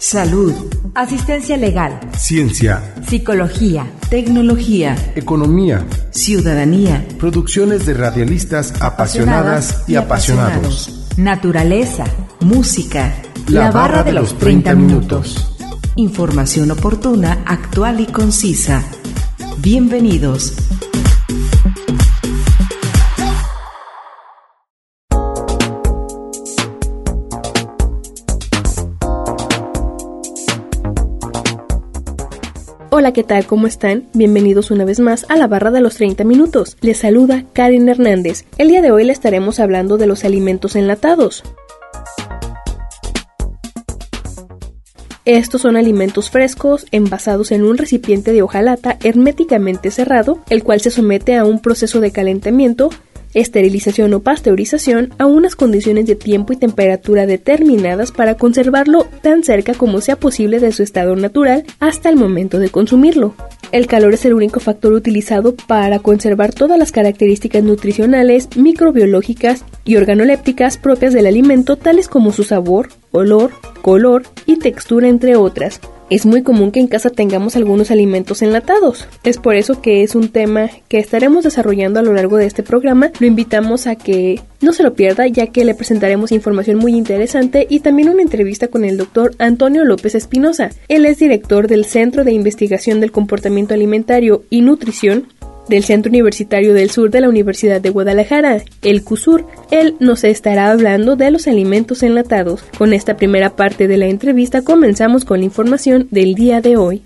salud, asistencia legal, ciencia, psicología, tecnología, economía, ciudadanía, producciones de radialistas apasionadas y apasionados, naturaleza, música, la barra de los 30 minutos. Información oportuna, actual y concisa. Bienvenidos. Hola, ¿qué tal? ¿Cómo están? Bienvenidos una vez más a la barra de los 30 minutos. Les saluda Karen Hernández. El día de hoy le estaremos hablando de los alimentos enlatados. Estos son alimentos frescos envasados en un recipiente de hojalata herméticamente cerrado, el cual se somete a un proceso de calentamiento, esterilización o pasteurización a unas condiciones de tiempo y temperatura determinadas para conservarlo tan cerca como sea posible de su estado natural hasta el momento de consumirlo. El calor es el único factor utilizado para conservar todas las características nutricionales, microbiológicas y organolépticas propias del alimento, tales como su sabor, olor, color y textura, entre otras. Es muy común que en casa tengamos algunos alimentos enlatados. Es por eso que es un tema que estaremos desarrollando a lo largo de este programa. Lo invitamos a que no se lo pierda, ya que le presentaremos información muy interesante y también una entrevista con el doctor Antonio López Espinosa. Él es director del Centro de Investigación del Comportamiento Alimentario y Nutrición del Centro Universitario del Sur de la Universidad de Guadalajara, el CUSUR. Él nos estará hablando de los alimentos enlatados. Con esta primera parte de la entrevista comenzamos con la información del día de hoy.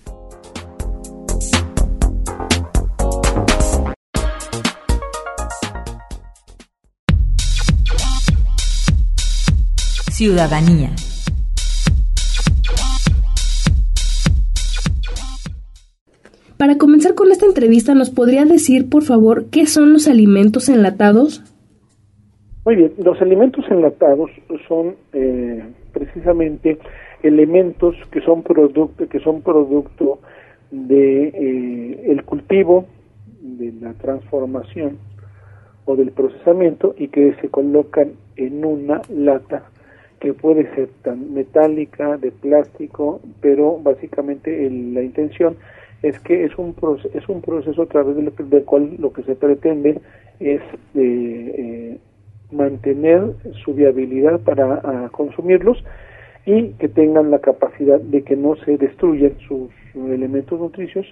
Ciudadanía. Para comenzar con esta entrevista, ¿nos podría decir, por favor, qué son los alimentos enlatados? Muy bien, los alimentos enlatados son precisamente elementos que son producto de el cultivo, de la transformación o del procesamiento, y que se colocan en una lata que puede ser tan metálica, de plástico, pero básicamente la intención es que es un proceso a través del cual lo que se pretende es mantener su viabilidad para consumirlos y que tengan la capacidad de que no se destruyan sus elementos nutricios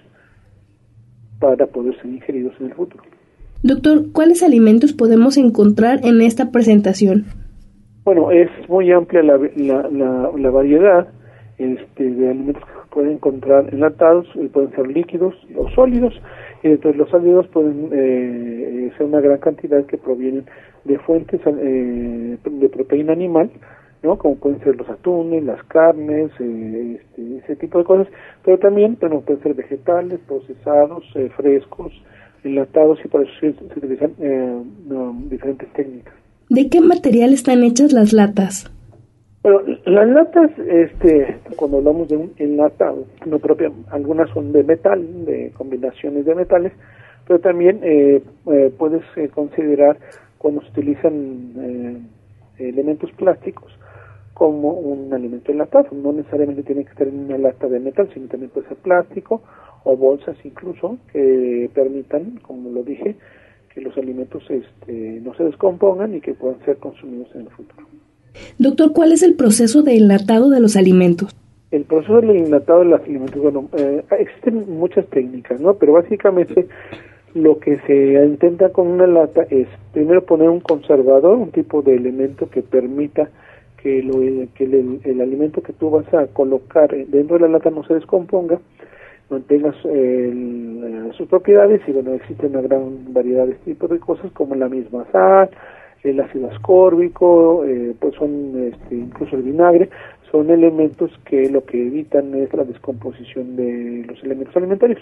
para poder ser ingeridos en el futuro. Doctor, ¿cuáles alimentos podemos encontrar en esta presentación? Bueno, es muy amplia la variedad de alimentos que se pueden encontrar enlatados. Pueden ser líquidos o sólidos, y dentro de los sólidos pueden ser una gran cantidad que provienen de fuentes de proteína animal, ¿no? Como pueden ser los atunes, las carnes, ese tipo de cosas, pero también pueden ser vegetales, procesados, frescos, enlatados, y por eso se utilizan diferentes técnicas. ¿De qué material están hechas las latas? Bueno, las latas, cuando hablamos de un enlatado, no propia, algunas son de metal, de combinaciones de metales, pero también puedes considerar cuando se utilizan elementos plásticos como un alimento enlatado. No necesariamente tiene que estar en una lata de metal, sino también puede ser plástico o bolsas incluso que permitan, como lo dije, que los alimentos no se descompongan y que puedan ser consumidos en el futuro. Doctor, ¿cuál es el proceso de enlatado de los alimentos? El proceso del enlatado de los alimentos, bueno, existen muchas técnicas, ¿no? Pero básicamente lo que se intenta con una lata es primero poner un conservador, un tipo de elemento que permita que el alimento que tú vas a colocar dentro de la lata no se descomponga, mantengas sus propiedades, y bueno, existe una gran variedad de este tipo de cosas, como la misma sal, el ácido ascórbico, pues son incluso el vinagre. Son elementos que lo que evitan es la descomposición de los elementos alimentarios,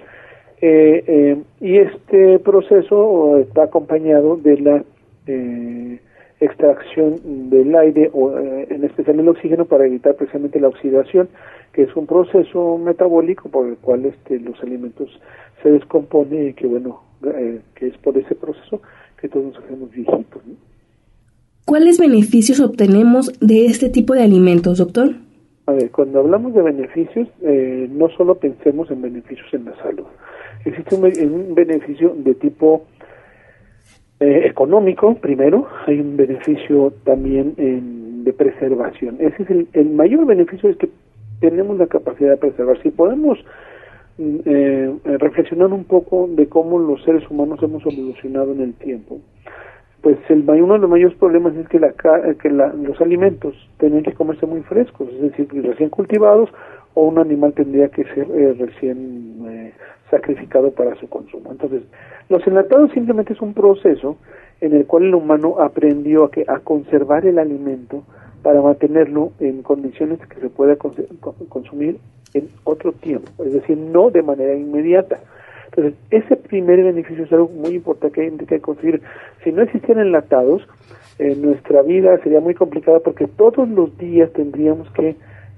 y este proceso está acompañado de la extracción del aire, o en especial el oxígeno, para evitar precisamente la oxidación, que es un proceso metabólico por el cual los alimentos se descomponen, y que bueno, que es por ese proceso que todos nos hacemos viejitos, ¿no? ¿Cuáles beneficios obtenemos de este tipo de alimentos, doctor? A ver, cuando hablamos de beneficios, no solo pensemos en beneficios en la salud. Existe un beneficio de tipo económico, primero, hay un beneficio también de preservación. Ese es el mayor beneficio, es que tenemos la capacidad de preservar. Si podemos reflexionar un poco de cómo los seres humanos hemos evolucionado en el tiempo, pues uno de los mayores problemas es que los alimentos tienen que comerse muy frescos, es decir, recién cultivados, o un animal tendría que ser recién sacrificado para su consumo. Entonces, los enlatados simplemente es un proceso en el cual el humano aprendió a conservar el alimento para mantenerlo en condiciones que se pueda consumir en otro tiempo, es decir, no de manera inmediata. Entonces, ese primer beneficio es algo muy importante que hay que conseguir. Si no existieran enlatados, nuestra vida sería muy complicada, porque todos los días tendríamos que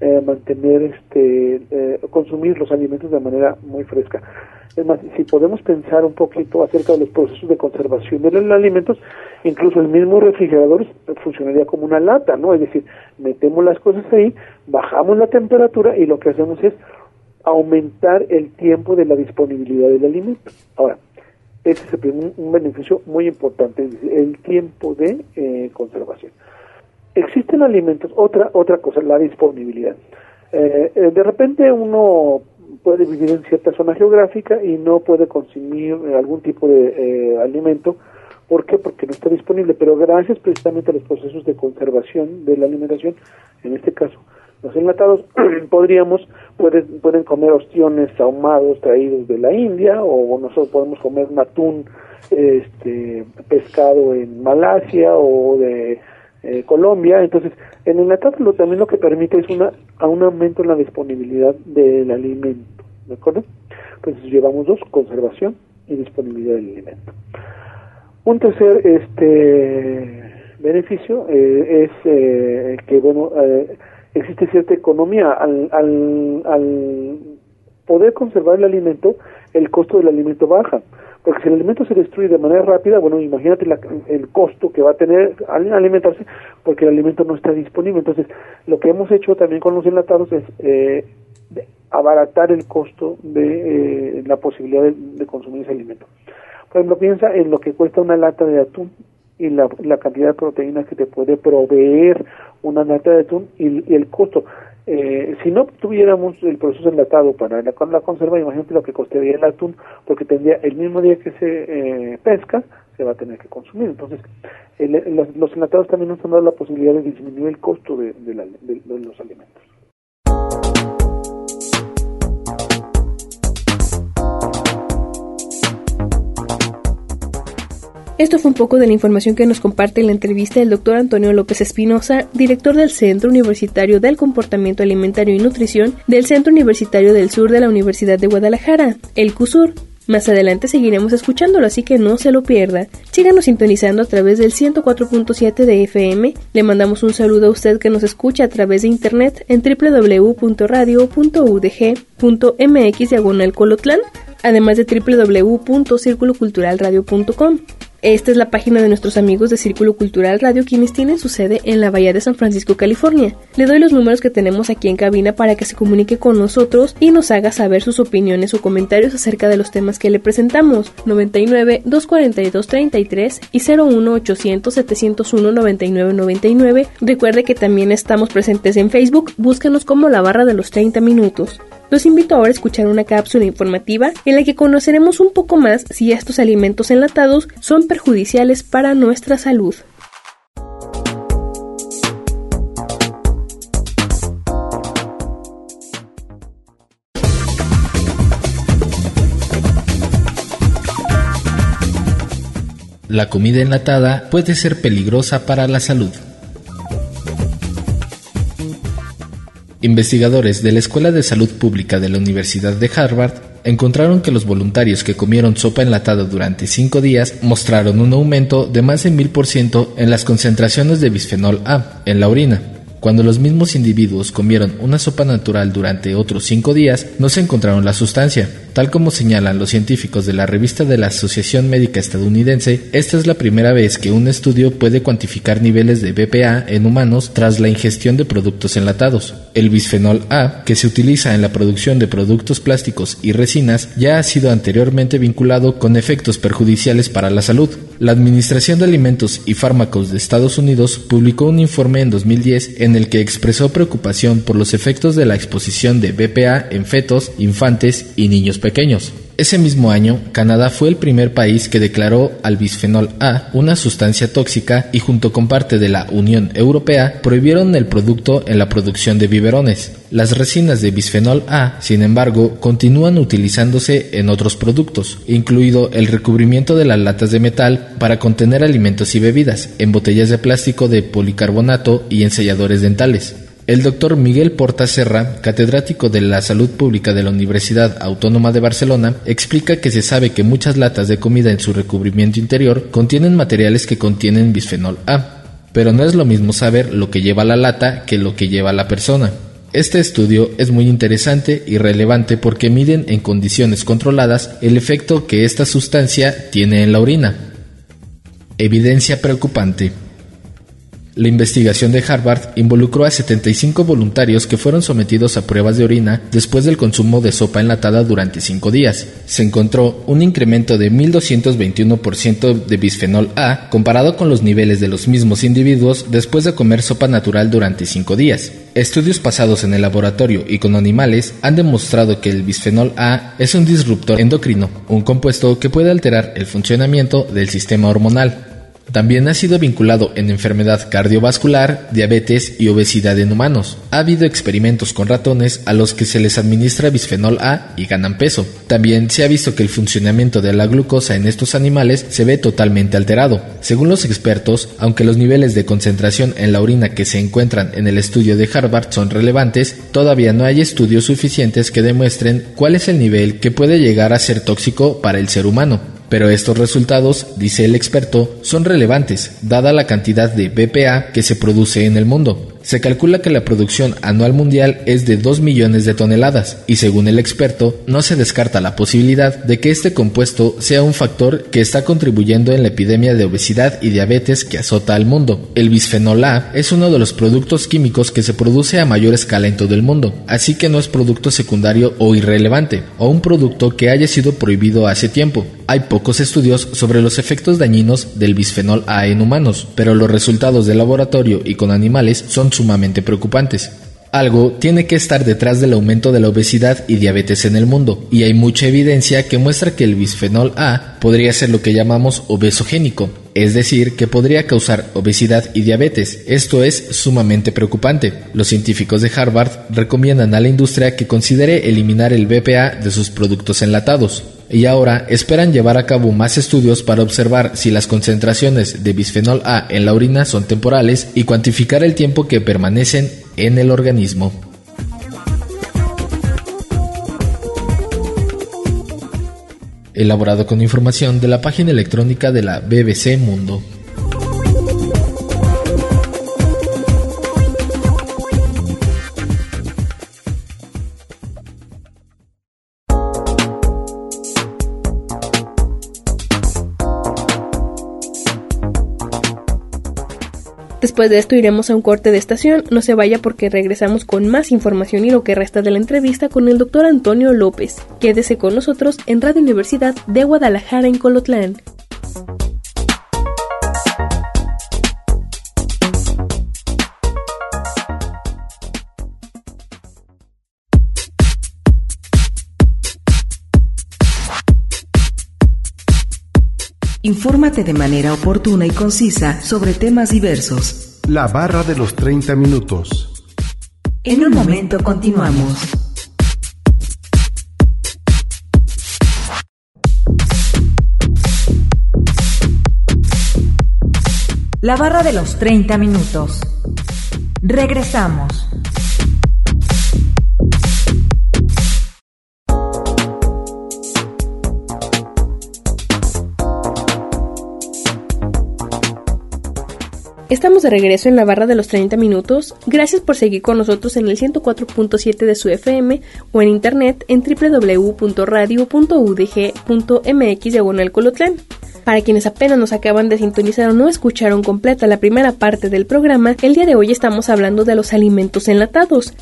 consumir los alimentos de manera muy fresca. Es más, si podemos pensar un poquito acerca de los procesos de conservación de los alimentos, incluso el mismo refrigerador funcionaría como una lata, ¿no? Es decir, metemos las cosas ahí, bajamos la temperatura y lo que hacemos es aumentar el tiempo de la disponibilidad del alimento. Ahora, ese es un beneficio muy importante, el tiempo de conservación. Existen alimentos, otra cosa, la disponibilidad. De repente uno puede vivir en cierta zona geográfica y no puede consumir algún tipo de alimento. ¿Por qué? Porque no está disponible, pero gracias precisamente a los procesos de conservación de la alimentación, en este caso, los enlatados pueden comer ostiones ahumados traídos de la India, o nosotros podemos comer un atún pescado en Malasia o de Colombia. Entonces, el enlatado también lo que permite es un aumento en la disponibilidad del alimento, ¿de acuerdo? Entonces llevamos dos: conservación y disponibilidad del alimento. Un tercer beneficio es que existe cierta economía al poder conservar el alimento. El costo del alimento baja, porque si el alimento se destruye de manera rápida, imagínate el costo que va a tener al alimentarse, porque el alimento no está disponible. Entonces, lo que hemos hecho también con los enlatados es abaratar el costo de la posibilidad de consumir ese alimento. Por ejemplo, piensa en lo que cuesta una lata de atún y la cantidad de proteínas que te puede proveer una lata de atún y el costo. Si no tuviéramos el proceso enlatado para la conserva, imagínate lo que costaría el atún, porque tendría el mismo día que se pesca, se va a tener que consumir. Entonces, los enlatados también nos han dado la posibilidad de disminuir el costo de los alimentos. Esto fue un poco de la información que nos comparte en la entrevista el Dr. Antonio López Espinosa, director del Centro Universitario del Comportamiento Alimentario y Nutrición del Centro Universitario del Sur de la Universidad de Guadalajara, el CUSUR. Más adelante seguiremos escuchándolo, así que no se lo pierda. Síganos sintonizando a través del 104.7 de FM. Le mandamos un saludo a usted que nos escucha a través de internet en www.radio.udg.mx/Colotlán, además de www.circuloculturalradio.com. Esta es la página de nuestros amigos de Círculo Cultural Radio, quienes tienen su sede en la Bahía de San Francisco, California. Le doy los números que tenemos aquí en cabina para que se comunique con nosotros y nos haga saber sus opiniones o comentarios acerca de los temas que le presentamos. 99-242-33 y 01-800-701-9999. Recuerde que también estamos presentes en Facebook. Búsquenos como La Barra de los 30 Minutos. Los invito ahora a escuchar una cápsula informativa en la que conoceremos un poco más si estos alimentos enlatados son perjudiciales para nuestra salud. La comida enlatada puede ser peligrosa para la salud. Investigadores de la Escuela de Salud Pública de la Universidad de Harvard encontraron que los voluntarios que comieron sopa enlatada durante 5 días mostraron un aumento de más de 1000% en las concentraciones de bisfenol A en la orina. Cuando los mismos individuos comieron una sopa natural durante otros 5 días, no se encontraron la sustancia. Tal como señalan los científicos de la revista de la Asociación Médica Estadounidense, esta es la primera vez que un estudio puede cuantificar niveles de BPA en humanos tras la ingestión de productos enlatados. El bisfenol A, que se utiliza en la producción de productos plásticos y resinas, ya ha sido anteriormente vinculado con efectos perjudiciales para la salud. La Administración de Alimentos y Fármacos de Estados Unidos publicó un informe en 2010 en el que expresó preocupación por los efectos de la exposición de BPA en fetos, infantes y niños pequeños. Ese mismo año, Canadá fue el primer país que declaró al bisfenol A una sustancia tóxica y junto con parte de la Unión Europea prohibieron el producto en la producción de biberones. Las resinas de bisfenol A, sin embargo, continúan utilizándose en otros productos, incluido el recubrimiento de las latas de metal para contener alimentos y bebidas, en botellas de plástico de policarbonato y en selladores dentales. El doctor Miguel Porta Serra, catedrático de la Salud Pública de la Universidad Autónoma de Barcelona, explica que se sabe que muchas latas de comida en su recubrimiento interior contienen materiales que contienen bisfenol A, pero no es lo mismo saber lo que lleva la lata que lo que lleva la persona. Este estudio es muy interesante y relevante porque miden en condiciones controladas el efecto que esta sustancia tiene en la orina. Evidencia preocupante. La investigación de Harvard involucró a 75 voluntarios que fueron sometidos a pruebas de orina después del consumo de sopa enlatada durante 5 días. Se encontró un incremento de 1.221% de bisfenol A comparado con los niveles de los mismos individuos después de comer sopa natural durante 5 días. Estudios pasados en el laboratorio y con animales han demostrado que el bisfenol A es un disruptor endocrino, un compuesto que puede alterar el funcionamiento del sistema hormonal. También ha sido vinculado en enfermedad cardiovascular, diabetes y obesidad en humanos. Ha habido experimentos con ratones a los que se les administra bisfenol A y ganan peso. También se ha visto que el funcionamiento de la glucosa en estos animales se ve totalmente alterado. Según los expertos, aunque los niveles de concentración en la orina que se encuentran en el estudio de Harvard son relevantes, todavía no hay estudios suficientes que demuestren cuál es el nivel que puede llegar a ser tóxico para el ser humano. Pero estos resultados, dice el experto, son relevantes, dada la cantidad de BPA que se produce en el mundo. Se calcula que la producción anual mundial es de 2 millones de toneladas y según el experto, no se descarta la posibilidad de que este compuesto sea un factor que está contribuyendo en la epidemia de obesidad y diabetes que azota al mundo. El bisfenol A es uno de los productos químicos que se produce a mayor escala en todo el mundo, así que no es producto secundario o irrelevante, o un producto que haya sido prohibido hace tiempo. Hay pocos estudios sobre los efectos dañinos del bisfenol A en humanos, pero los resultados de laboratorio y con animales son sumamente preocupantes. Algo tiene que estar detrás del aumento de la obesidad y diabetes en el mundo, y hay mucha evidencia que muestra que el bisfenol A podría ser lo que llamamos obesogénico, es decir, que podría causar obesidad y diabetes. Esto es sumamente preocupante. Los científicos de Harvard recomiendan a la industria que considere eliminar el BPA de sus productos enlatados. Y ahora esperan llevar a cabo más estudios para observar si las concentraciones de bisfenol A en la orina son temporales y cuantificar el tiempo que permanecen en el organismo. Elaborado con información de la página electrónica de la BBC Mundo. Después de esto iremos a un corte de estación, no se vaya porque regresamos con más información y lo que resta de la entrevista con el doctor Antonio López. Quédese con nosotros en Radio Universidad de Guadalajara en Colotlán. Infórmate de manera oportuna y concisa sobre temas diversos. La barra de los 30 minutos. En un momento continuamos. La barra de los 30 minutos. Regresamos. Estamos de regreso en la barra de los 30 minutos. Gracias por seguir con nosotros en el 104.7 de su FM o en internet en www.radio.udg.mx/Colotlán. Para quienes apenas nos acaban de sintonizar o no escucharon completa la primera parte del programa, el día de hoy estamos hablando de los alimentos enlatados.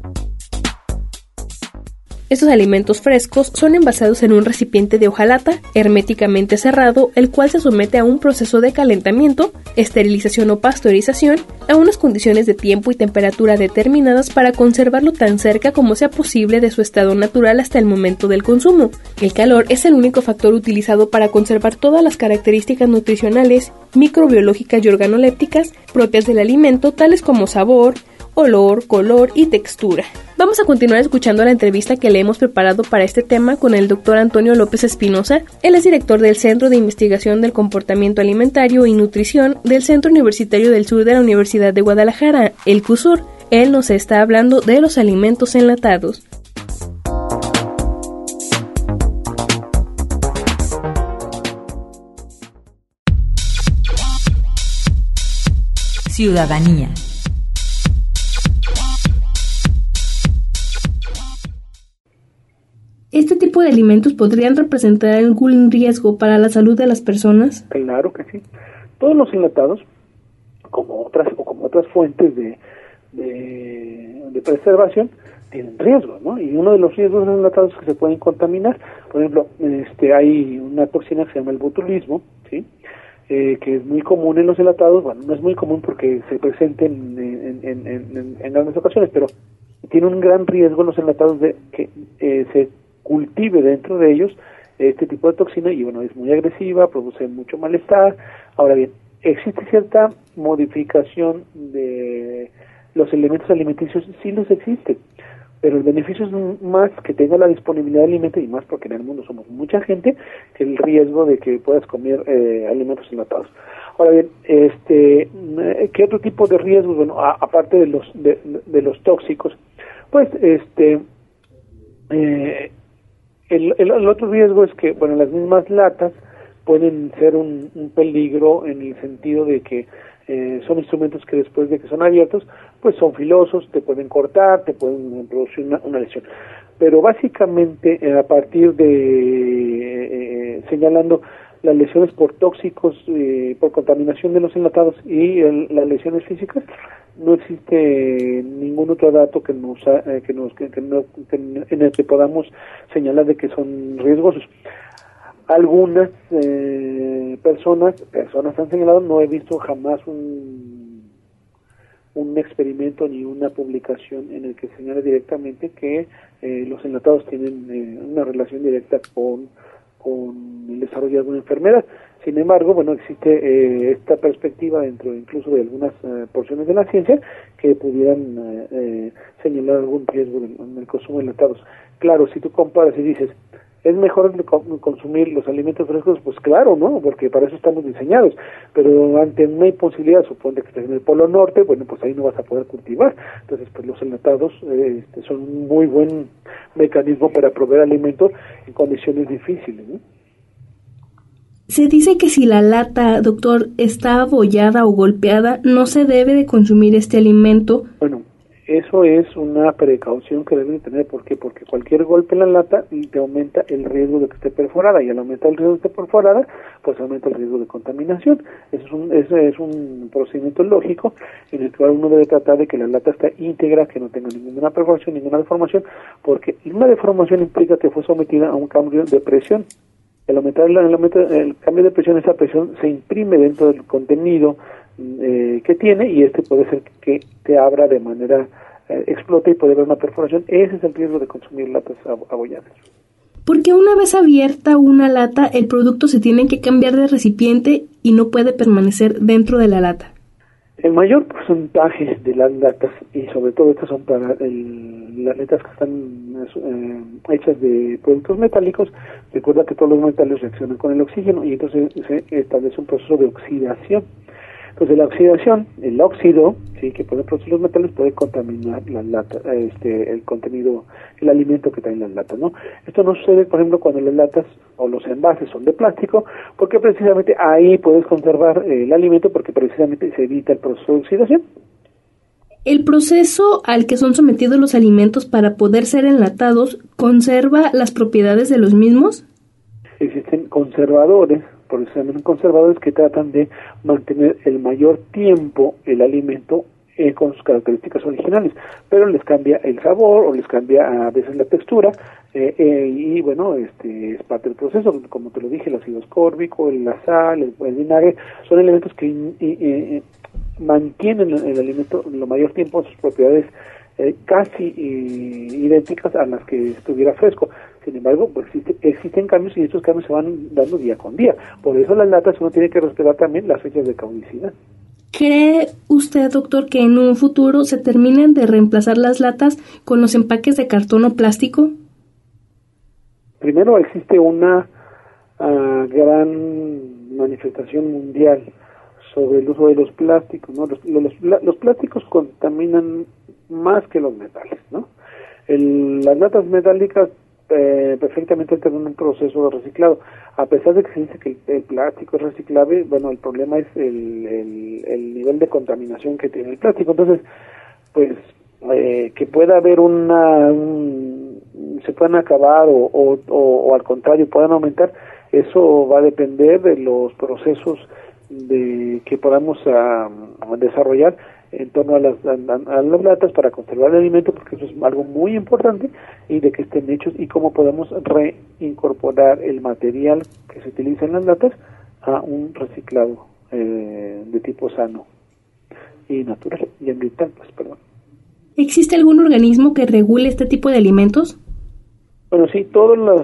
Estos alimentos frescos son envasados en un recipiente de hojalata herméticamente cerrado, el cual se somete a un proceso de calentamiento, esterilización o pasteurización, a unas condiciones de tiempo y temperatura determinadas para conservarlo tan cerca como sea posible de su estado natural hasta el momento del consumo. El calor es el único factor utilizado para conservar todas las características nutricionales, microbiológicas y organolépticas propias del alimento, tales como sabor, olor, color y textura. Vamos a continuar escuchando la entrevista que le hemos preparado para este tema con el Dr. Antonio López Espinosa. Él es director del Centro de Investigación del Comportamiento Alimentario y Nutrición del Centro Universitario del Sur de la Universidad de Guadalajara, el CUSUR. Él nos está hablando de los alimentos enlatados. Ciudadanía. ¿Este tipo de alimentos podrían representar algún riesgo para la salud de las personas? Claro que sí. Todos los enlatados, como otras fuentes de preservación, tienen riesgos, ¿no? Y uno de los riesgos de los enlatados es que se pueden contaminar. Por ejemplo, hay una toxina que se llama el botulismo, ¿sí? Que es muy común en los enlatados. Bueno, no es muy común porque se presenta en grandes ocasiones, pero tiene un gran riesgo en los enlatados de que se cultive dentro de ellos este tipo de toxina y bueno, es muy agresiva, produce mucho malestar. Ahora bien, existe cierta modificación de los elementos alimenticios, sí los existe, pero el beneficio es más que tenga la disponibilidad de alimento y más porque en el mundo somos mucha gente que el riesgo de que puedas comer alimentos enlatados. Ahora bien, ¿qué otro tipo de riesgos? Bueno, aparte de los tóxicos, pues el otro riesgo es que, bueno, las mismas latas pueden ser un peligro en el sentido de que son instrumentos que después de que son abiertos, pues son filosos, te pueden cortar, te pueden producir una lesión. Pero básicamente, a partir de señalando las lesiones por tóxicos, por contaminación de los enlatados y las lesiones físicas, no existe ningún otro dato en el que podamos señalar de que son riesgosos. Algunas personas han señalado, no he visto jamás un experimento ni una publicación en el que señale directamente que los enlatados tienen una relación directa con el desarrollo de alguna enfermedad. Sin embargo, bueno, existe esta perspectiva dentro incluso de algunas porciones de la ciencia que pudieran señalar algún riesgo en el consumo de enlatados. Claro, si tú comparas y dices, ¿es mejor consumir los alimentos frescos? Pues claro, ¿no? Porque para eso estamos diseñados. Pero ante una imposibilidad, suponte que estás en el Polo Norte, bueno, pues ahí no vas a poder cultivar. Entonces, pues los enlatados son un muy buen mecanismo para proveer alimentos en condiciones difíciles, ¿no? Se dice que si la lata, doctor, está abollada o golpeada, no se debe de consumir este alimento. Bueno, eso es una precaución que deben tener. ¿Por qué? Porque cualquier golpe en la lata te aumenta el riesgo de que esté perforada, y al aumentar el riesgo de que esté perforada, pues aumenta el riesgo de contaminación. Eso es un procedimiento lógico en el cual uno debe tratar de que la lata esté íntegra, que no tenga ninguna perforación, ninguna deformación, porque una deformación implica que fue sometida a un cambio de presión. El cambio de presión, esa presión se imprime dentro del contenido que tiene, y puede ser que te abra de manera explote y puede haber una perforación. Ese es el riesgo de consumir latas abolladas. Porque una vez abierta una lata, el producto se tiene que cambiar de recipiente y no puede permanecer dentro de la lata. El mayor porcentaje de las latas, y sobre todo estas son para las latas que están hechas de productos metálicos, recuerda que todos los metales reaccionan con el oxígeno y entonces se establece un proceso de oxidación. Entonces la oxidación, el óxido, sí, que puede producir los metales, puede contaminar las latas, el contenido, el alimento que traen las latas, ¿no? Esto no sucede, por ejemplo, cuando las latas o los envases son de plástico, porque precisamente ahí puedes conservar el alimento, porque precisamente se evita el proceso de oxidación. ¿El proceso al que son sometidos los alimentos para poder ser enlatados conserva las propiedades de los mismos? Existen conservadores, por eso se llaman conservadores, que tratan de mantener el mayor tiempo el alimento con sus características originales, pero les cambia el sabor o les cambia a veces la textura, y bueno, es parte del proceso. Como te lo dije, el ácido ascórbico, la sal, el vinagre, son elementos que mantienen el alimento lo mayor tiempo sus propiedades casi idénticas a las que estuviera fresco. Sin embargo, pues existen cambios, y estos cambios se van dando día con día. Por eso las latas uno tiene que respetar también las fechas de caducidad. ¿Cree usted, doctor, que en un futuro se terminen de reemplazar las latas con los empaques de cartón o plástico? Primero, existe una gran manifestación mundial sobre el uso de los plásticos, ¿no? Los plásticos contaminan más que los metales, ¿no? Las latas metálicas perfectamente entran en un proceso de reciclado. A pesar de que se dice que el plástico es reciclable, bueno, el problema es el nivel de contaminación que tiene el plástico. Entonces, pues, que pueda haber se puedan acabar o al contrario puedan aumentar, eso va a depender de los procesos que podamos desarrollar en torno a las latas para conservar el alimento, porque eso es algo muy importante, y de que estén hechos, y cómo podemos reincorporar el material que se utiliza en las latas a un reciclado de tipo sano y natural y ambiental, pues, perdón. ¿Existe algún organismo que regule este tipo de alimentos? Bueno, sí, todos los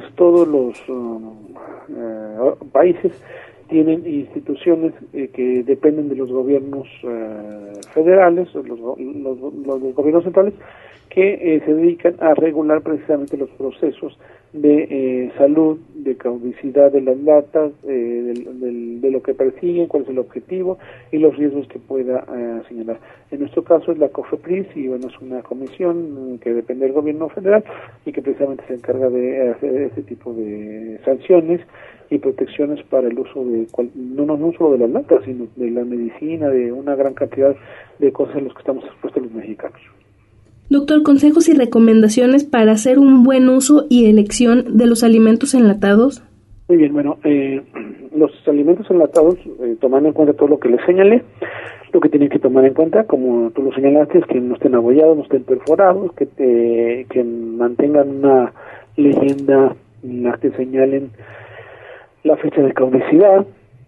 países tienen instituciones que dependen de los gobiernos federales, los gobiernos centrales, que se dedican a regular precisamente los procesos de salud, de caducidad de las latas, de lo que persiguen, cuál es el objetivo y los riesgos que pueda señalar. En nuestro caso es la COFEPRIS, y bueno, es una comisión que depende del gobierno federal y que precisamente se encarga de hacer este tipo de sanciones y protecciones para el uso de no solo de las latas, sino de la medicina, de una gran cantidad de cosas en las que estamos expuestos los mexicanos. Doctor, consejos y recomendaciones para hacer un buen uso y elección de los alimentos enlatados. Muy bien, bueno, los alimentos enlatados, tomando en cuenta todo lo que les señalé, lo que tienen que tomar en cuenta, como tú lo señalaste, es que no estén abollados, no estén perforados, que mantengan una leyenda en la que señalen la fecha de caducidad,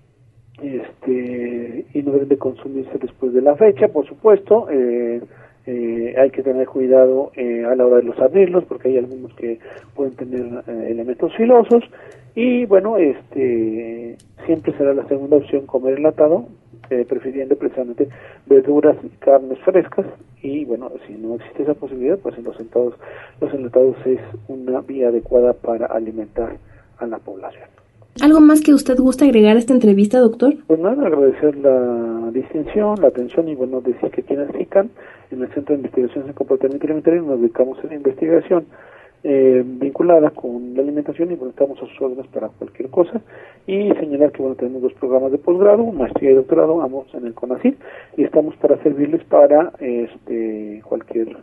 y no deben de consumirse después de la fecha, por supuesto. Hay que tener cuidado a la hora de los abrirlos, porque hay algunos que pueden tener elementos filosos, y bueno, siempre será la segunda opción comer enlatado, prefiriendo precisamente verduras y carnes frescas, y bueno, si no existe esa posibilidad, pues los enlatados es una vía adecuada para alimentar a la población. ¿Algo más que usted gusta agregar a esta entrevista, doctor? Pues nada, agradecer la distinción, la atención, y bueno, decir que quienes CICAN, en el Centro de Investigaciones en Comportamiento Alimentario, nos dedicamos a la investigación vinculada con la alimentación, y bueno, estamos a sus órdenes para cualquier cosa, y señalar que bueno, tenemos 2 programas de posgrado, maestría y doctorado, ambos en el CONACYT, y estamos para servirles para cualquier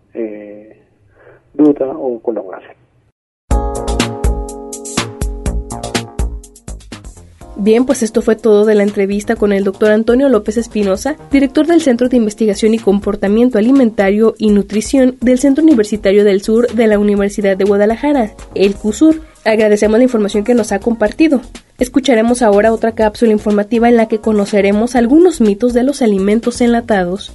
duda o colaboración. Bien, pues esto fue todo de la entrevista con el doctor Antonio López Espinosa, director del Centro de Investigación y Comportamiento Alimentario y Nutrición del Centro Universitario del Sur de la Universidad de Guadalajara, el CUSUR. Agradecemos la información que nos ha compartido. Escucharemos ahora otra cápsula informativa en la que conoceremos algunos mitos de los alimentos enlatados.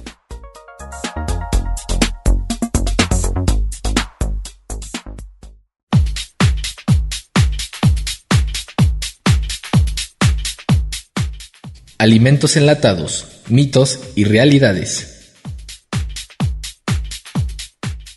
Alimentos enlatados, mitos y realidades.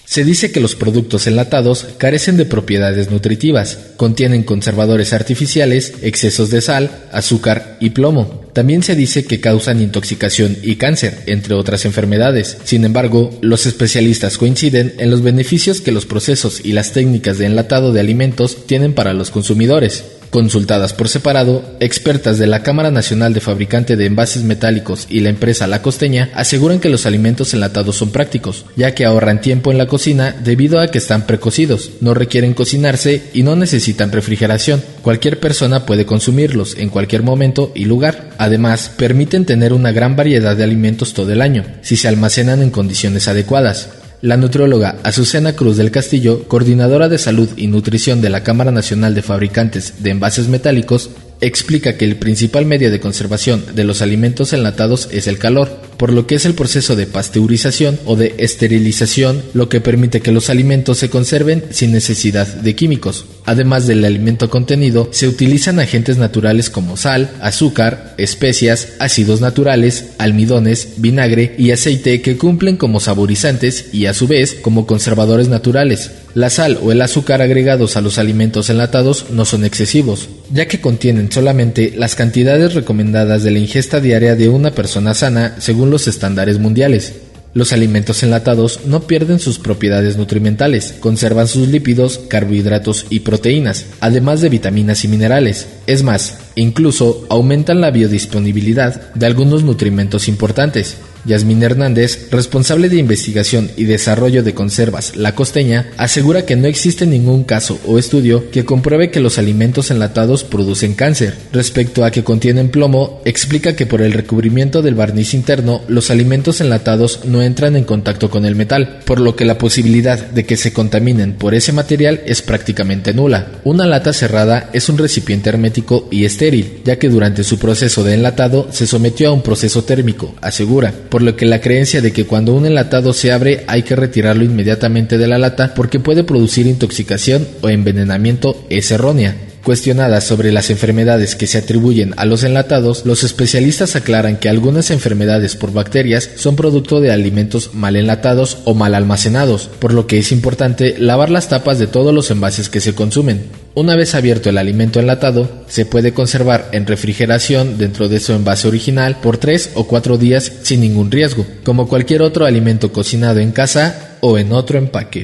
Se dice que los productos enlatados carecen de propiedades nutritivas, contienen conservadores artificiales, excesos de sal, azúcar y plomo. También se dice que causan intoxicación y cáncer, entre otras enfermedades. Sin embargo, los especialistas coinciden en los beneficios que los procesos y las técnicas de enlatado de alimentos tienen para los consumidores. Consultadas por separado, expertas de la Cámara Nacional de Fabricante de Envases Metálicos y la empresa La Costeña aseguran que los alimentos enlatados son prácticos, ya que ahorran tiempo en la cocina debido a que están precocidos, no requieren cocinarse y no necesitan refrigeración. Cualquier persona puede consumirlos en cualquier momento y lugar. Además, permiten tener una gran variedad de alimentos todo el año, si se almacenan en condiciones adecuadas. La nutrióloga Azucena Cruz del Castillo, coordinadora de salud y nutrición de la Cámara Nacional de Fabricantes de Envases Metálicos, explica que el principal medio de conservación de los alimentos enlatados es el calor, por lo que es el proceso de pasteurización o de esterilización lo que permite que los alimentos se conserven sin necesidad de químicos. Además del alimento contenido, se utilizan agentes naturales como sal, azúcar, especias, ácidos naturales, almidones, vinagre y aceite que cumplen como saborizantes y a su vez como conservadores naturales. La sal o el azúcar agregados a los alimentos enlatados no son excesivos, ya que contienen solamente las cantidades recomendadas de la ingesta diaria de una persona sana según los estándares mundiales. Los alimentos enlatados no pierden sus propiedades nutrimentales, conservan sus lípidos, carbohidratos y proteínas, además de vitaminas y minerales. Es más, incluso aumentan la biodisponibilidad de algunos nutrimentos importantes. Yasmín Hernández, responsable de investigación y desarrollo de Conservas La Costeña, asegura que no existe ningún caso o estudio que compruebe que los alimentos enlatados producen cáncer. Respecto a que contienen plomo, explica que por el recubrimiento del barniz interno, los alimentos enlatados no entran en contacto con el metal, por lo que la posibilidad de que se contaminen por ese material es prácticamente nula. Una lata cerrada es un recipiente hermético y estéril, ya que durante su proceso de enlatado se sometió a un proceso térmico, asegura, por lo que la creencia de que cuando un enlatado se abre hay que retirarlo inmediatamente de la lata porque puede producir intoxicación o envenenamiento es errónea. Cuestionadas sobre las enfermedades que se atribuyen a los enlatados, los especialistas aclaran que algunas enfermedades por bacterias son producto de alimentos mal enlatados o mal almacenados, por lo que es importante lavar las tapas de todos los envases que se consumen. Una vez abierto el alimento enlatado, se puede conservar en refrigeración dentro de su envase original por 3 o 4 días sin ningún riesgo, como cualquier otro alimento cocinado en casa o en otro empaque.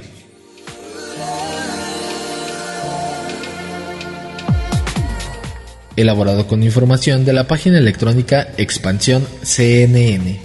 Elaborado con información de la página electrónica Expansión CNN.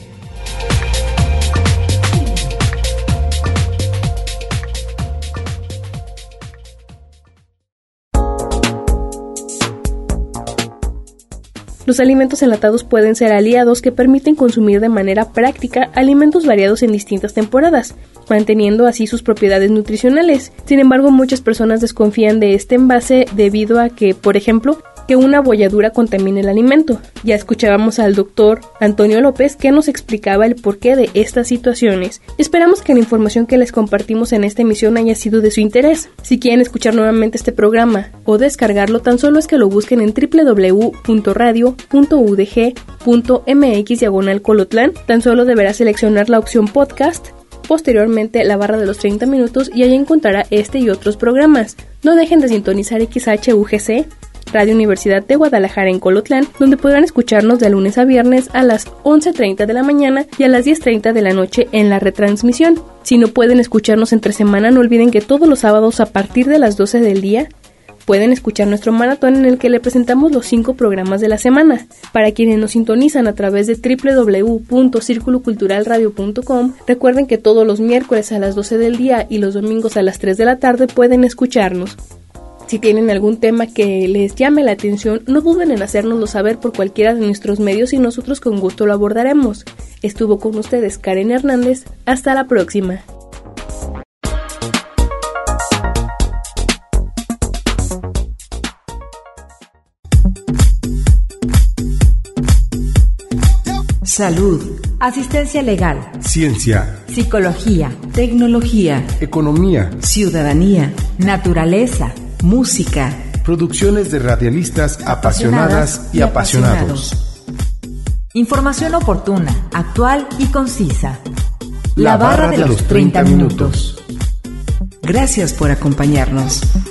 Los alimentos enlatados pueden ser aliados que permiten consumir de manera práctica alimentos variados en distintas temporadas, manteniendo así sus propiedades nutricionales. Sin embargo, muchas personas desconfían de este envase debido a que, por ejemplo, que una bolladura contamine el alimento. Ya escuchábamos al doctor Antonio López que nos explicaba el porqué de estas situaciones. Esperamos que la información que les compartimos en esta emisión haya sido de su interés. Si quieren escuchar nuevamente este programa o descargarlo, tan solo es que lo busquen en www.radio.udg.mx/Colotlán. Tan solo deberá seleccionar la opción podcast, posteriormente la barra de los 30 minutos y ahí encontrará este y otros programas. No dejen de sintonizar XHUGC, Radio Universidad de Guadalajara en Colotlán, donde podrán escucharnos de lunes a viernes a las 11:30 de la mañana y a las 10:30 de la noche en la retransmisión. Si no pueden escucharnos entre semana, no olviden que todos los sábados a partir de las 12 del día pueden escuchar nuestro maratón en el que le presentamos los 5 programas de la semana. Para quienes nos sintonizan a través de www.circuloculturalradio.com, recuerden que todos los miércoles a las 12 del día y los domingos a las 3 de la tarde pueden escucharnos. Si tienen algún tema que les llame la atención, no duden en hacérnoslo saber por cualquiera de nuestros medios y nosotros con gusto lo abordaremos. Estuvo con ustedes Karen Hernández. Hasta la próxima. Salud, asistencia legal, ciencia, psicología, tecnología, economía, ciudadanía, naturaleza, música, producciones de radialistas apasionadas y apasionados. Información oportuna, actual y concisa. La barra de los 30 minutos. Gracias por acompañarnos.